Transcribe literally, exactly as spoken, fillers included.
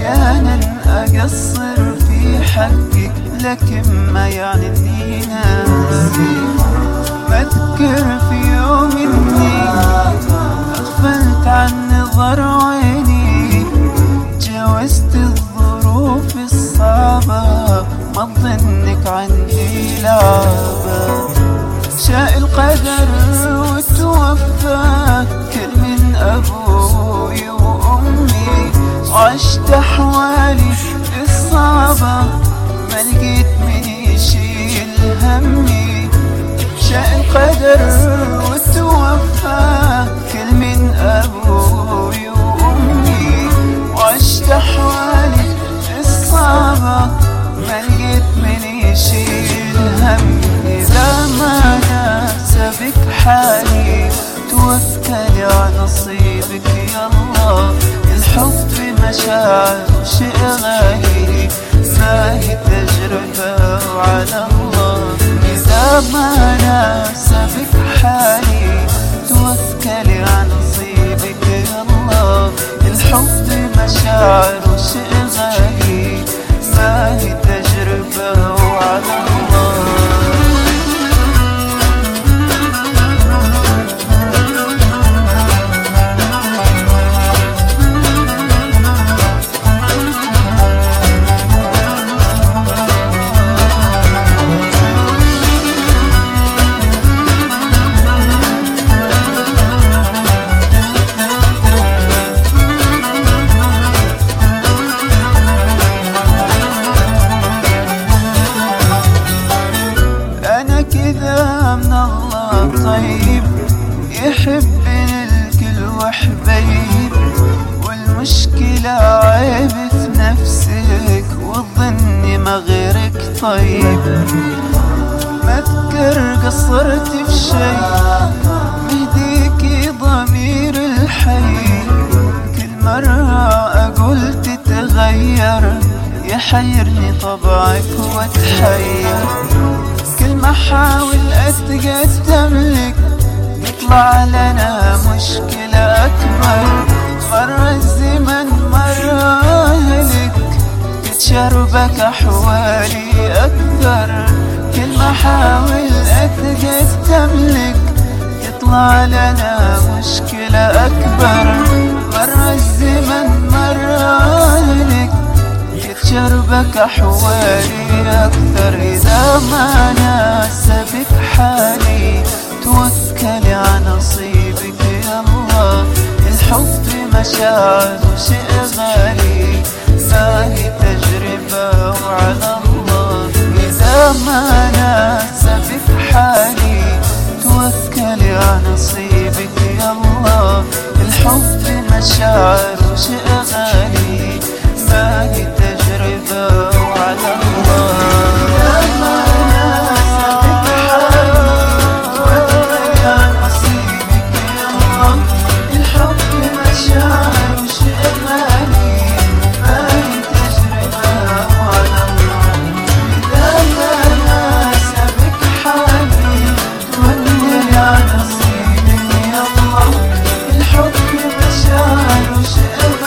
أحيانا أقصر في حقك لكن ما يعني إني ناسي. ما أذكر في يوم إني أغفلت عن نظر عيني، جاوزت الظروف الصعبة ما تظنك عندي لعبة. شاء القدر وتوفى كل من أبوي وأمي، عشت أحوالي الصعبة ما لقيت من يشيل همي. شاء القدر وتوفى كل من أبوي وأمي، وعشت أحوالي الصعبة ما لقيت من يشيل همي. إذا ما ناسبك حالي توكلي على نصيبك يا الله. الحب مشاعر شيء غالي ما هي تجربة وعلى الله. إذا ما ناسبك حالي توكلي على نصيبك يا الله. الحب مشاعر شيء غالي ما هي تجربة وعلى الله. كذا من الله طيب يحبني الكل وحبيب، والمشكلة عيب في نفسك وتظني ما غيرك طيب. ما اذكر قصرت في شي مهديكي ضمير الحي، كل مرة اقول تتغير يحيرني طبعك واتحير. كل ما احاول اتقدم لك يطلع لنا مشكلة اكبر. مر الزمن مر اهلك تتشربك احوالي اكثر. كل ما احاول اتقدم لك يطلع لنا مشكلة اكبر. مر الزمن مر اهلك تتشربك احوالي اكثر. اذا ما ناسبك حالي توكلي على نصيبك يا الله. الحب مشاعر شيء غالي ما هي تجربة وعلى الله. اذا ما ناسبك حالي توكلي على نصيبك يا الله. الحب مشاعر شيء غالي ما هي تجربة وعلى الله. إذا ما ناسبك حالي توكلي على نصيبك يا الله. الحب مشاعر شيء غالي ما هي تجربة وعلى الله. إذا ما ناسبك حالي توكلي على نصيبك يا الله. الحب مشاعر شيء غالي